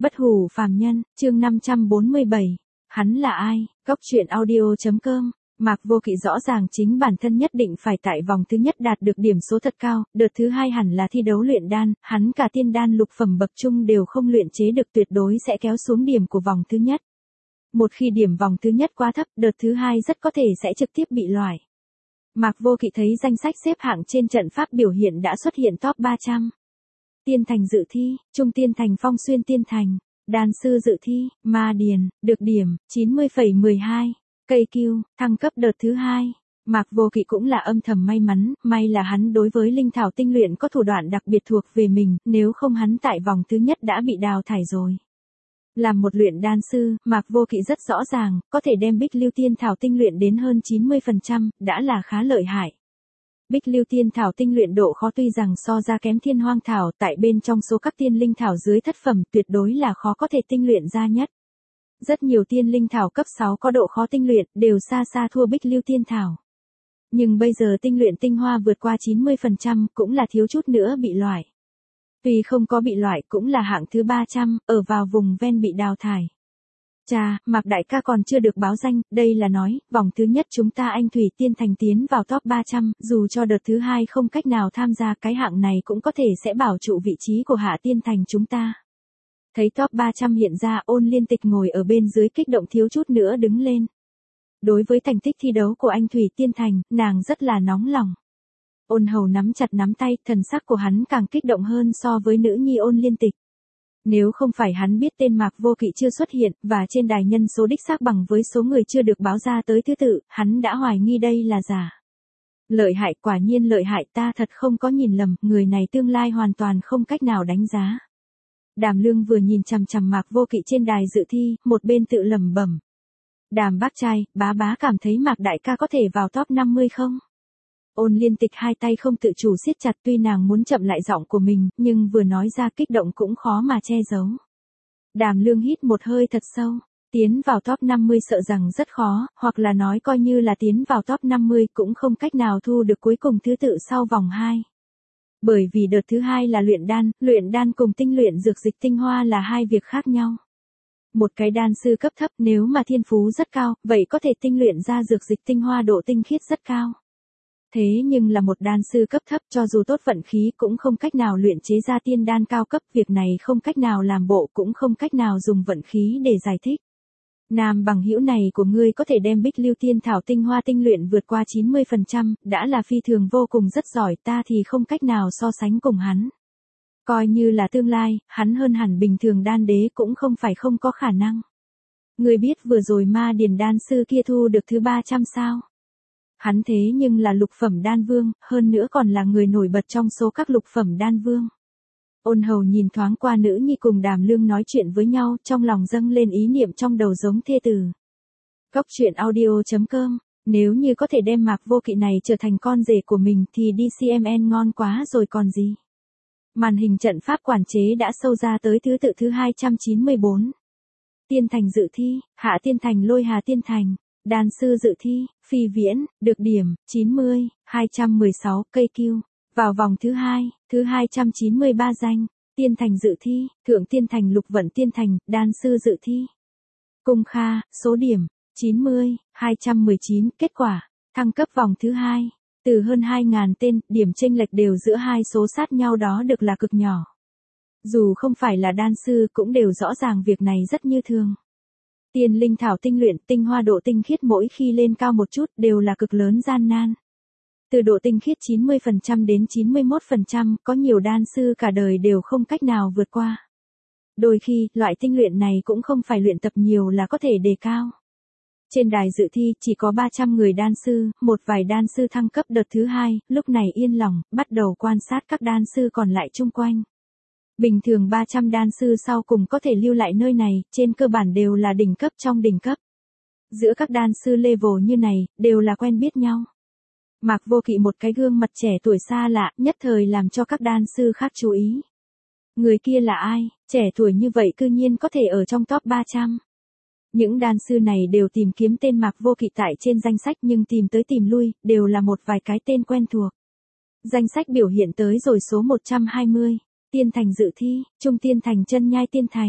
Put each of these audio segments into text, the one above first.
Bất hủ phàm nhân, chương 547. Hắn là ai? Góc truyện audio.com. Mạc Vô Kỵ rõ ràng chính bản thân nhất định phải tại vòng thứ nhất đạt được điểm số thật cao, đợt thứ hai hẳn là thi đấu luyện đan, hắn cả tiên đan lục phẩm bậc trung đều không luyện chế được, tuyệt đối sẽ kéo xuống điểm của vòng thứ nhất. Một khi điểm vòng thứ nhất quá thấp, đợt thứ hai rất có thể sẽ trực tiếp bị loại. Mạc Vô Kỵ thấy danh sách xếp hạng trên trận pháp biểu hiện đã xuất hiện top 300. Tiên thành dự thi, trung tiên thành phong xuyên tiên thành, đan sư dự thi, ma điền, được điểm, 90,12. Cây kiêu, thăng cấp đợt thứ hai. Mạc Vô Kỵ cũng là âm thầm may mắn, may là hắn đối với linh thảo tinh luyện có thủ đoạn đặc biệt thuộc về mình, nếu không hắn tại vòng thứ nhất đã bị đào thải rồi. Làm một luyện đan sư, Mạc Vô Kỵ rất rõ ràng, có thể đem Bích Lưu Tiên Thảo tinh luyện đến hơn 90%, đã là khá lợi hại. Bích Lưu Tiên Thảo tinh luyện độ khó tuy rằng so ra kém Thiên Hoang Thảo, tại bên trong số các tiên linh thảo dưới thất phẩm tuyệt đối là khó có thể tinh luyện ra nhất. Rất nhiều tiên linh thảo cấp 6 có độ khó tinh luyện, đều xa xa thua Bích Lưu Tiên Thảo. Nhưng bây giờ tinh luyện tinh hoa vượt qua 90%, cũng là thiếu chút nữa bị loại. Tuy không có bị loại cũng là hạng thứ 300, ở vào vùng ven bị đào thải. Chà, Mạc đại ca còn chưa được báo danh, đây là nói, vòng thứ nhất chúng ta Anh Thủy Tiên Thành tiến vào top 300, dù cho đợt thứ hai không cách nào tham gia cái hạng này cũng có thể sẽ bảo trụ vị trí của Hạ Tiên Thành chúng ta. Thấy top 300 hiện ra, Ôn Liên Tịch ngồi ở bên dưới kích động thiếu chút nữa đứng lên. Đối với thành tích thi đấu của Anh Thủy Tiên Thành, nàng rất là nóng lòng. Ôn Hầu nắm chặt nắm tay, thần sắc của hắn càng kích động hơn so với nữ nhi Ôn Liên Tịch. Nếu không phải hắn biết tên Mạc Vô Kỵ chưa xuất hiện, và trên đài nhân số đích xác bằng với số người chưa được báo ra tới thứ tự, hắn đã hoài nghi đây là giả. Lợi hại, quả nhiên lợi hại, ta thật không có nhìn lầm, người này tương lai hoàn toàn không cách nào đánh giá. Đàm Lương vừa nhìn chằm chằm Mạc Vô Kỵ trên đài dự thi, một bên tự lẩm bẩm. Đàm bác trai, bá cảm thấy Mạc đại ca có thể vào top 50 không? Ôn Liên Tịch hai tay không tự chủ siết chặt, tuy nàng muốn chậm lại giọng của mình, nhưng vừa nói ra kích động cũng khó mà che giấu. Đàm Lương hít một hơi thật sâu, tiến vào top 50 sợ rằng rất khó, hoặc là nói coi như là tiến vào top 50 cũng không cách nào thu được cuối cùng thứ tự sau vòng 2. Bởi vì đợt thứ hai là luyện đan cùng tinh luyện dược dịch tinh hoa là hai việc khác nhau. Một cái đan sư cấp thấp nếu mà thiên phú rất cao, vậy có thể tinh luyện ra dược dịch tinh hoa độ tinh khiết rất cao. Thế nhưng là một đan sư cấp thấp cho dù tốt vận khí cũng không cách nào luyện chế ra tiên đan cao cấp, việc này không cách nào làm bộ cũng không cách nào dùng vận khí để giải thích. Nam bằng hữu này của ngươi có thể đem Bích Lưu Tiên Thảo tinh hoa tinh luyện vượt qua 90%, đã là phi thường vô cùng rất giỏi, ta thì không cách nào so sánh cùng hắn. Coi như là tương lai, hắn hơn hẳn bình thường đan đế cũng không phải không có khả năng. Ngươi biết vừa rồi ma điền đan sư kia thu được thứ 300 sao? Hắn thế nhưng là lục phẩm đan vương, hơn nữa còn là người nổi bật trong số các lục phẩm đan vương. Ôn Hầu nhìn thoáng qua nữ nhi cùng Đàm Lương nói chuyện với nhau, trong lòng dâng lên ý niệm trong đầu giống thê tử. Góc truyện audio.com, nếu như có thể đem Mạc Vô Kỵ này trở thành con rể của mình thì đi CMN ngon quá rồi còn gì. Màn hình trận pháp quản chế đã sâu ra tới thứ tự thứ 294. Tiên thành dự thi, Hạ Tiên Thành Lôi Hà Tiên Thành. Đan sư dự thi, Phi Viễn, được điểm, 90, 216, cây kiêu. Vào vòng thứ 293 danh. Tiên thành dự thi, Thượng Tiên Thành Lục Vận Tiên Thành, đan sư dự thi. Cung Kha, số điểm, 90, 219, kết quả, thăng cấp vòng thứ 2. Từ hơn 2.000 tên, điểm chênh lệch đều giữa hai số sát nhau đó được là cực nhỏ. Dù không phải là đan sư cũng đều rõ ràng việc này rất như thường. Tiên linh thảo tinh luyện, tinh hoa độ tinh khiết mỗi khi lên cao một chút đều là cực lớn gian nan. Từ độ tinh khiết 90% đến 91%, có nhiều đan sư cả đời đều không cách nào vượt qua. Đôi khi, loại tinh luyện này cũng không phải luyện tập nhiều là có thể đề cao. Trên đài dự thi chỉ có 300 người đan sư, một vài đan sư thăng cấp đợt thứ 2, lúc này yên lòng, bắt đầu quan sát các đan sư còn lại chung quanh. Bình thường 300 đan sư sau cùng có thể lưu lại nơi này, trên cơ bản đều là đỉnh cấp trong đỉnh cấp. Giữa các đan sư level như này, đều là quen biết nhau. Mạc Vô Kỵ một cái gương mặt trẻ tuổi xa lạ, nhất thời làm cho các đan sư khác chú ý. Người kia là ai, trẻ tuổi như vậy cư nhiên có thể ở trong top 300. Những đan sư này đều tìm kiếm tên Mạc Vô Kỵ tại trên danh sách nhưng tìm tới tìm lui, đều là một vài cái tên quen thuộc. Danh sách biểu hiện tới rồi số 120. Tiên thành dự thi, Trung Tiên Thành Chân Nhai Tiên Thành,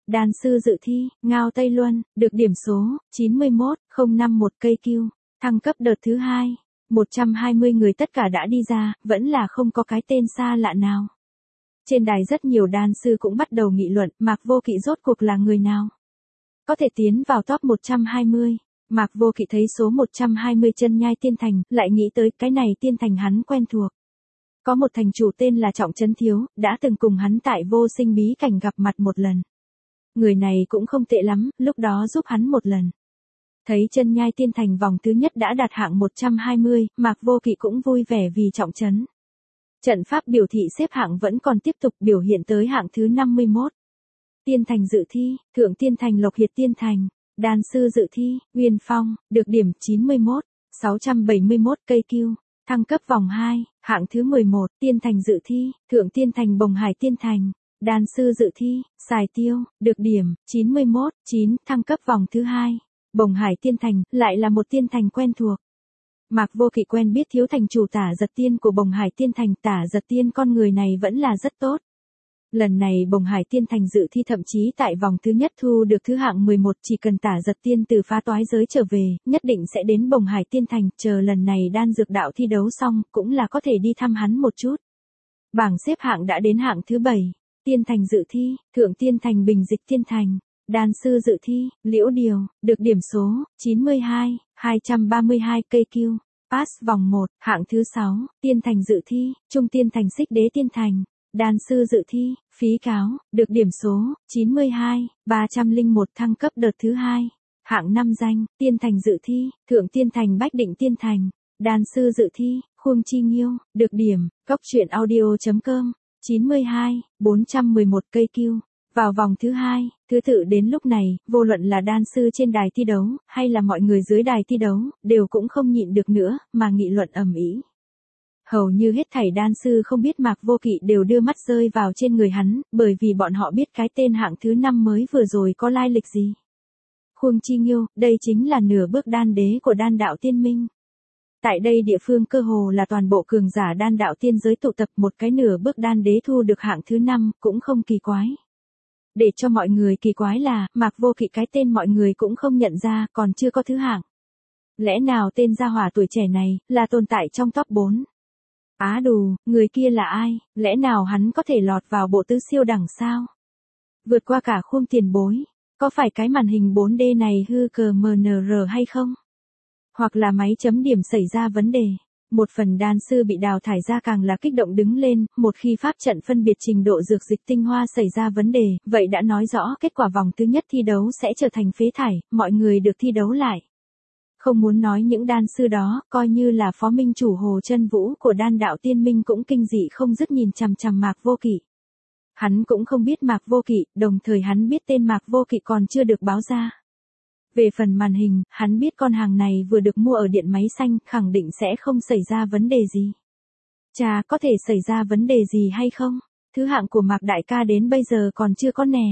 Đan sư dự thi, Ngao Tây Luân, được điểm số 91051 cây Q, thăng cấp đợt thứ 2. 120 người tất cả đã đi ra, vẫn là không có cái tên xa lạ nào. Trên đài rất nhiều đan sư cũng bắt đầu nghị luận, Mạc Vô Kỵ rốt cuộc là người nào? Có thể tiến vào top 120. Mạc Vô Kỵ thấy số 120 chân nhai tiên thành, lại nghĩ tới cái này tiên thành hắn quen thuộc. Có một thành chủ tên là Trọng Trấn Thiếu, đã từng cùng hắn tại Vô Sinh bí cảnh gặp mặt một lần. Người này cũng không tệ lắm, lúc đó giúp hắn một lần. Thấy chân nhai tiên thành vòng thứ nhất đã đạt hạng 120, Mạc Vô Kỵ cũng vui vẻ vì Trọng Trấn. Trận pháp biểu thị xếp hạng vẫn còn tiếp tục biểu hiện tới hạng thứ 51. Tiên thành dự thi, Thượng Tiên thành Lộc Hiệt Tiên thành, đan sư dự thi, Nguyên Phong, được điểm 671 cây Q, thăng cấp vòng 2, hạng thứ 11, Tiên thành dự thi, Thượng Tiên thành Bồng Hải Tiên thành, đan sư dự thi, Sài Tiêu, được điểm 9, thăng cấp vòng thứ 2. Bồng Hải Tiên thành, lại là một tiên thành quen thuộc. Mạc Vô Kỵ quen biết thiếu thành chủ Tả Giật Tiên của Bồng Hải Tiên thành, Tả Giật Tiên con người này vẫn là rất tốt. Lần này Bồng Hải Tiên thành dự thi thậm chí tại vòng thứ nhất thu được thứ hạng 11, chỉ cần Tả Giật Tiên từ phá toái giới trở về, nhất định sẽ đến Bồng Hải Tiên thành, chờ lần này đan dược đạo thi đấu xong, cũng là có thể đi thăm hắn một chút. Bảng xếp hạng đã đến hạng thứ 7, Tiên thành dự thi, Thượng Tiên thành Bình Dịch Tiên thành. Đan sư dự thi, Liễu Điều, được điểm số 232 cây Q, pass vòng 1, hạng thứ 6, Tiên thành dự thi, Trung Tiên thành Xích Đế Tiên thành, đan sư dự thi, Phí Cáo, được điểm số 301 thăng cấp đợt thứ 2, hạng 5 danh, Tiên thành dự thi, Thượng Tiên thành Bách Định Tiên thành, đan sư dự thi, Khuông Chi Nghiêu, được điểm, coctruyện.audio.com, 411 cây Q. Vào vòng thứ 2, thứ tự đến lúc này, vô luận là đan sư trên đài thi đấu, hay là mọi người dưới đài thi đấu, đều cũng không nhịn được nữa, mà nghị luận ầm ĩ. Hầu như hết thảy đan sư không biết Mạc Vô Kỵ đều đưa mắt rơi vào trên người hắn, bởi vì bọn họ biết cái tên hạng thứ 5 mới vừa rồi có lai lịch gì. Khuông Chi Nghiêu, đây chính là nửa bước đan đế của đan đạo tiên minh. Tại đây địa phương cơ hồ là toàn bộ cường giả đan đạo tiên giới tụ tập, một cái nửa bước đan đế thu được hạng thứ 5, cũng không kỳ quái. Để cho mọi người kỳ quái là, Mạc Vô Kỵ cái tên mọi người cũng không nhận ra, còn chưa có thứ hạng. Lẽ nào tên gia hỏa tuổi trẻ này, là tồn tại trong top 4? Á đù, người kia là ai, lẽ nào hắn có thể lọt vào bộ tứ siêu đẳng sao? Vượt qua cả Khuông tiền bối, có phải cái màn hình 4D này hư cờ MNR hay không? Hoặc là máy chấm điểm xảy ra vấn đề? Một phần đan sư bị đào thải ra càng là kích động đứng lên, một khi pháp trận phân biệt trình độ dược dịch tinh hoa xảy ra vấn đề, vậy đã nói rõ kết quả vòng thứ nhất thi đấu sẽ trở thành phế thải, mọi người được thi đấu lại. Không muốn nói những đan sư đó, coi như là phó minh chủ Hồ Chân Vũ của đan đạo tiên minh cũng kinh dị không dứt nhìn chằm chằm Mạc Vô Kỵ. Hắn cũng không biết Mạc Vô Kỵ, đồng thời hắn biết tên Mạc Vô Kỵ còn chưa được báo ra. Về phần màn hình, hắn biết con hàng này vừa được mua ở điện máy xanh, khẳng định sẽ không xảy ra vấn đề gì. Chà, có thể xảy ra vấn đề gì hay không? Thứ hạng của Mạc Đại ca đến bây giờ còn chưa có nè.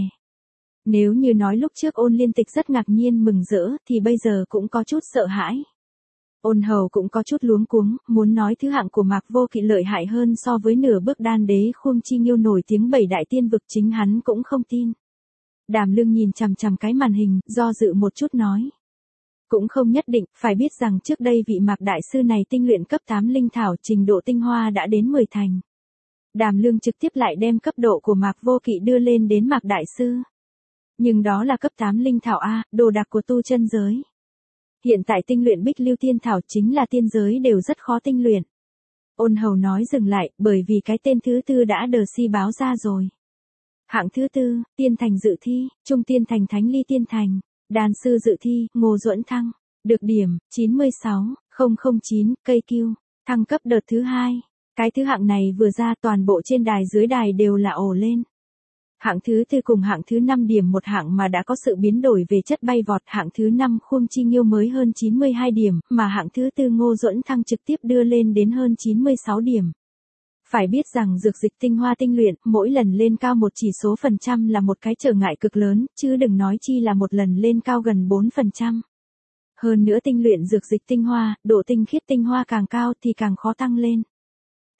Nếu như nói lúc trước Ôn Liên Tịch rất ngạc nhiên mừng rỡ, thì bây giờ cũng có chút sợ hãi. Ôn Hầu cũng có chút luống cuống, muốn nói thứ hạng của Mạc Vô Kỵ lợi hại hơn so với nửa bước đan đế Khuông Chi Nghiêu nổi tiếng 7 đại tiên vực, chính hắn cũng không tin. Đàm Lương nhìn chằm chằm cái màn hình, do dự một chút nói. Cũng không nhất định, phải biết rằng trước đây vị Mạc Đại Sư này tinh luyện cấp 8 linh thảo, trình độ tinh hoa đã đến 10 thành. Đàm Lương trực tiếp lại đem cấp độ của Mạc Vô Kỵ đưa lên đến Mạc Đại Sư. Nhưng đó là cấp 8 linh thảo A, đồ đạc của tu chân giới. Hiện tại tinh luyện Bích Lưu Tiên Thảo chính là tiên giới đều rất khó tinh luyện. Ôn Hầu nói dừng lại, bởi vì cái tên thứ tư đã đờ si báo ra rồi. Hạng thứ 4, Tiên thành dự thi, Trung Tiên thành Thánh Ly Tiên thành, đan sư dự thi, Ngô Duẫn Thăng, được điểm 96009 cây Q, thăng cấp đợt thứ 2. Cái thứ hạng này vừa ra, toàn bộ trên đài dưới đài đều là ồ lên. Hạng thứ 4 cùng hạng thứ 5 điểm một hạng mà đã có sự biến đổi về chất bay vọt, hạng thứ 5 Khuông Chi Nghiêu mới hơn 92 điểm, mà hạng thứ 4 Ngô Duẫn Thăng trực tiếp đưa lên đến hơn 96 điểm. Phải biết rằng dược dịch tinh hoa tinh luyện, mỗi lần lên cao một chỉ số phần trăm là một cái trở ngại cực lớn, chứ đừng nói chi là một lần lên cao gần 4%. Hơn nữa tinh luyện dược dịch tinh hoa, độ tinh khiết tinh hoa càng cao thì càng khó tăng lên.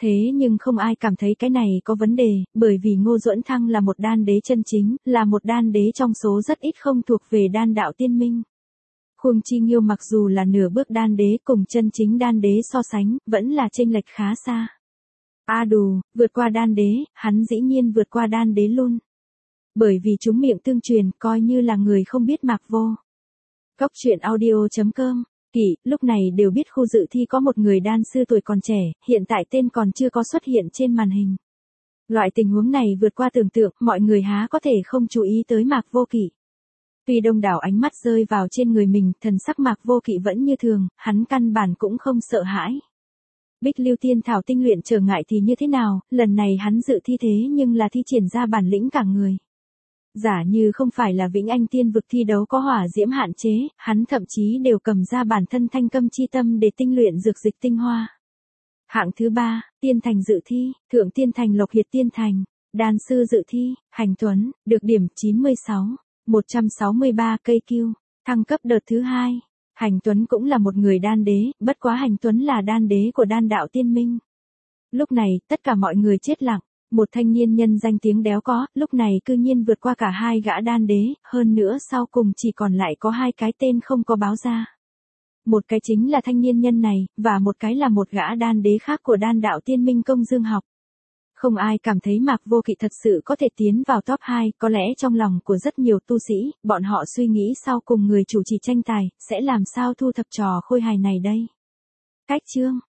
Thế nhưng không ai cảm thấy cái này có vấn đề, bởi vì Ngô Duẫn Thăng là một đan đế chân chính, là một đan đế trong số rất ít không thuộc về đan đạo tiên minh. Khuông Chi Nghiêu mặc dù là nửa bước đan đế cùng chân chính đan đế so sánh, vẫn là chênh lệch khá xa. Đù, vượt qua đan đế, hắn dĩ nhiên vượt qua đan đế luôn. Bởi vì chúng miệng tương truyền, coi như là người không biết Mạc Vô. Cóc truyện audio.com Kỷ, lúc này đều biết khu dự thi có một người đan sư tuổi còn trẻ, hiện tại tên còn chưa có xuất hiện trên màn hình. Loại tình huống này vượt qua tưởng tượng, mọi người há có thể không chú ý tới Mạc Vô Kỷ. Tuy đông đảo ánh mắt rơi vào trên người mình, thần sắc Mạc Vô Kỵ vẫn như thường, hắn căn bản cũng không sợ hãi. Bích Lưu Tiên Thảo tinh luyện trở ngại thì như thế nào, lần này hắn dự thi thế nhưng là thi triển ra bản lĩnh cả người. Giả như không phải là Vĩnh Anh Tiên vực thi đấu có hỏa diễm hạn chế, hắn thậm chí đều cầm ra bản thân thanh câm chi tâm để tinh luyện dược dịch tinh hoa. Hạng thứ 3, Tiên Thành dự thi, Thượng Tiên Thành Lộc Hiệt Tiên Thành, đan sư dự thi, Hành Tuấn, được điểm 96. 163 cây kiêu, thăng cấp đợt thứ 2. Hành Tuấn cũng là một người đan đế, bất quá Hành Tuấn là đan đế của đan đạo tiên minh. Lúc này, tất cả mọi người chết lặng, một thanh niên nhân danh tiếng đéo có, lúc này cư nhiên vượt qua cả hai gã đan đế, hơn nữa sau cùng chỉ còn lại có hai cái tên không có báo ra. Một cái chính là thanh niên nhân này, và một cái là một gã đan đế khác của đan đạo tiên minh Công Dương học. Không ai cảm thấy Mạc Vô Kỵ thật sự có thể tiến vào top 2, có lẽ trong lòng của rất nhiều tu sĩ, bọn họ suy nghĩ sau cùng người chủ trì tranh tài, sẽ làm sao thu thập trò khôi hài này đây. Cách chương